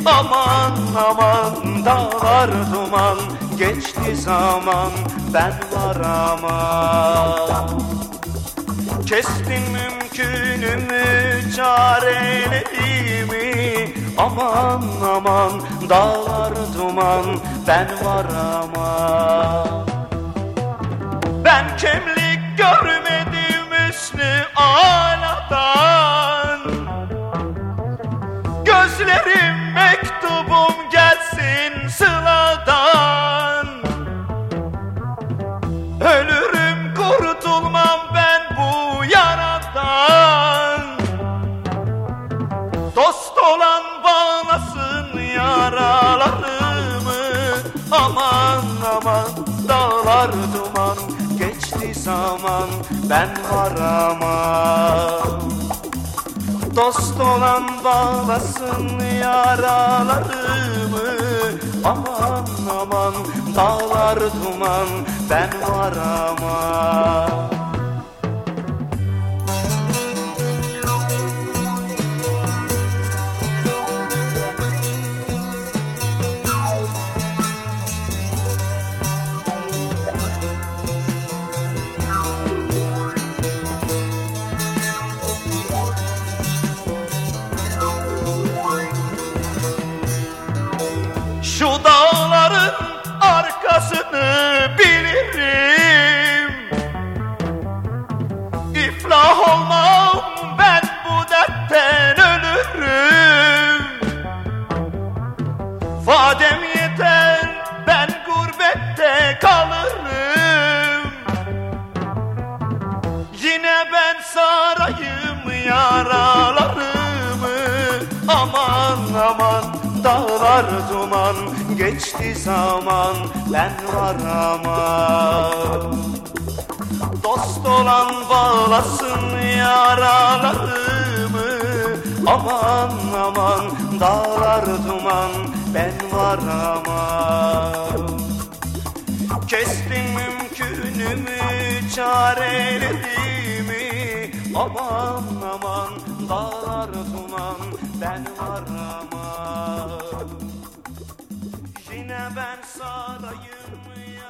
Aman aman dağlar duman, geçti zaman ben varamam. Kestin mümkünümü, çarelerimi, aman aman dağlar duman ben varamam. Ben kemlik görmedim üstü aladan, gözlerim mektubum gelsin sıladan. Ölürüm kurtulmam ben bu yaradan, dost olan bağlasın yaralarımı. Aman aman dağlar duman, geçti zaman ben varamam. Dost olan bağlasın yaralarımı. Aman aman dağlar duman ben varamam. Şu dağların arkasını bilirim, İflah olmam ben bu dertten ölürüm. Vadem yeter ben gurbette kalırım, yine ben sarayım yaralarımı. Aman aman dağlar duman, geçti zaman ben varamam. Dost olan bağlasın yaralarımı. Aman aman dağlar duman ben varamam. Kestin mümkünümü, çarelerimi, aman aman dağlar duman ben varamam. Yine ben sarayım